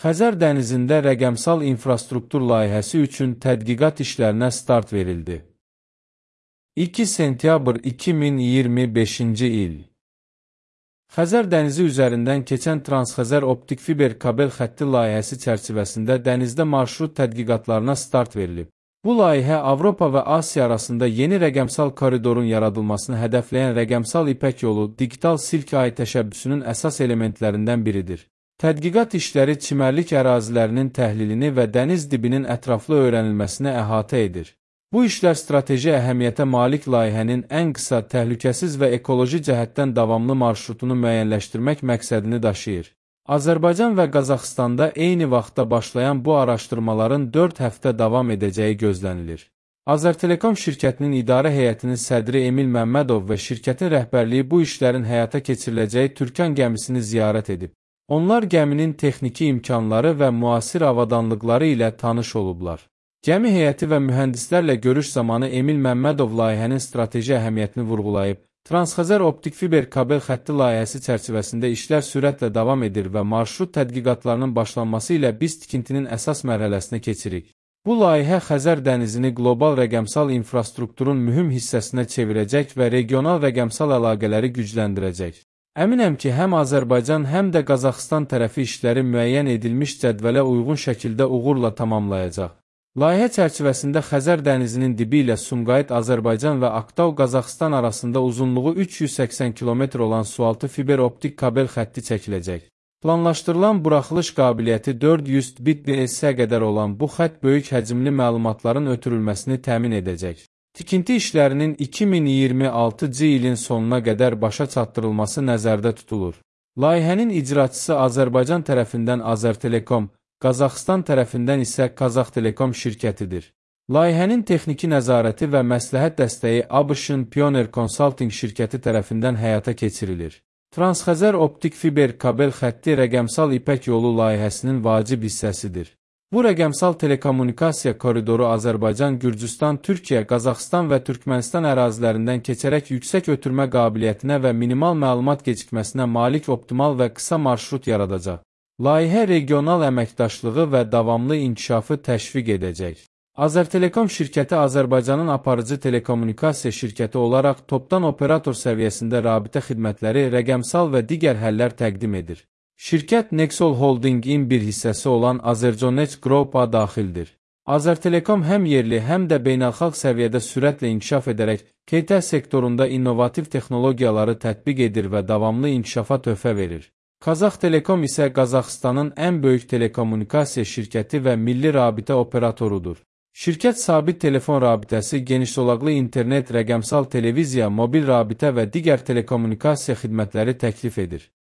Xəzər dənizində rəqəmsal infrastruktur layihəsi üçün tədqiqat işlərinə start verildi. 2 sentyabr 2025-ci il. Xəzər dənizi üzərindən keçən Transxəzər optik fiber kabel xətti layihəsi çərçivəsində dənizdə marşrut tədqiqatlarına start verilib. Bu layihə Avropa və Asiya arasında yeni rəqəmsal koridorun yaradılmasını hədəfləyən rəqəmsal İpək yolu digital Silk Ay təşəbbüsünün əsas elementlərindən biridir. Tədqiqat işləri çimərlik ərazilərinin təhlilini və dəniz dibinin ətraflı öyrənilməsini əhatə edir. Bu işlər strateji əhəmiyyətə malik layihənin ən qısa, təhlükəsiz və ekoloji cəhətdən davamlı marşrutunu müəyyənləşdirmək məqsədini daşıyır. Azərbaycan və Qazaxıstanda eyni vaxtda başlayan bu araşdırmaların 4 həftə davam edəcəyi gözlənilir. Azərtelekom şirkətinin idarə heyətinin sədri Emil Məmmədov və şirkətin rəhbərliyi bu işlərin həyata keçiriləcəyi Türkan gəmisini ziyarət edib. Onlar gəminin texniki imkanları və müasir avadanlıqları ilə tanış olublar. Gəmi heyəti və mühəndislərlə görüş zamanı Emil Məmmədov layihənin strateji əhəmiyyətini vurğulayıb, Transxəzər optik fiber kabel xətti layihəsi çərçivəsində işlər sürətlə davam edir və marşrut tədqiqatlarının başlanması ilə biz tikintinin əsas mərhələsinə keçirik. Bu layihə Xəzər dənizini qlobal rəqəmsal infrastrukturun mühüm hissəsinə çevirəcək və regional rəqəmsal əlaqələri gücləndirəcək. Əminəm ki, həm Azərbaycan, həm də Qazaxıstan tərəfi işləri müəyyən edilmiş cədvələ uyğun şəkildə uğurla tamamlayacaq. Layihə çərçivəsində Xəzər dənizinin dibi ilə Sumqayıt Azərbaycan və Aktau Qazaxıstan arasında uzunluğu 380 km olan sualtı fiber optik kabel xətti çəkiləcək. Planlaşdırılan buraxılış qabiliyyəti 400 bit/s qədər olan bu xətt böyük həcmli məlumatların ötürülməsini təmin edəcək. Tikinti işlərinin 2026-cı ilin sonuna qədər başa çatdırılması nəzərdə tutulur. Layihənin icraçısı Azərbaycan tərəfindən Azərtelekom, Qazaxıstan tərəfindən isə Qazaxtelekom şirkətidir. Layihənin texniki nəzarəti və məsləhət dəstəyi ABŞ-ın Pioneer Consulting şirkəti tərəfindən həyata keçirilir. Transxəzər optik fiber kabel xətti rəqəmsal İpək yolu layihəsinin vacib hissəsidir. Bu rəqəmsal telekommunikasiya koridoru Azərbaycan, Gürcüstan, Türkiyə, Qazaxıstan və Türkmənistan ərazilərindən keçərək yüksək ötürmə qabiliyyətinə və minimal məlumat gecikməsinə malik optimal və qısa marşrut yaradacaq. Layihə regional əməkdaşlığı və davamlı inkişafı təşviq edəcək. Azərtelekom şirkəti Azərbaycanın aparıcı telekommunikasiya şirkəti olaraq topdan operator səviyyəsində rabitə xidmətləri, rəqəmsal və digər həllər təqdim edir. Şirkət Nexol Holdingin bir hissəsi olan Azerconet Group-a daxildir. Azərtelekom həm yerli, həm də beynəlxalq səviyyədə sürətlə inkişaf edərək KT sektorunda innovativ texnologiyaları tətbiq edir və davamlı inkişafa töhfə verir. Qazaxtelekom isə Qazaxıstanın ən böyük telekommunikasiya şirkəti və milli rabitə operatorudur. Şirkət sabit telefon rabitəsi, genişzolaqlı internet, rəqəmsal televiziya, mobil rabitə və digər telekommunikasiya xidmətləri təklif edir.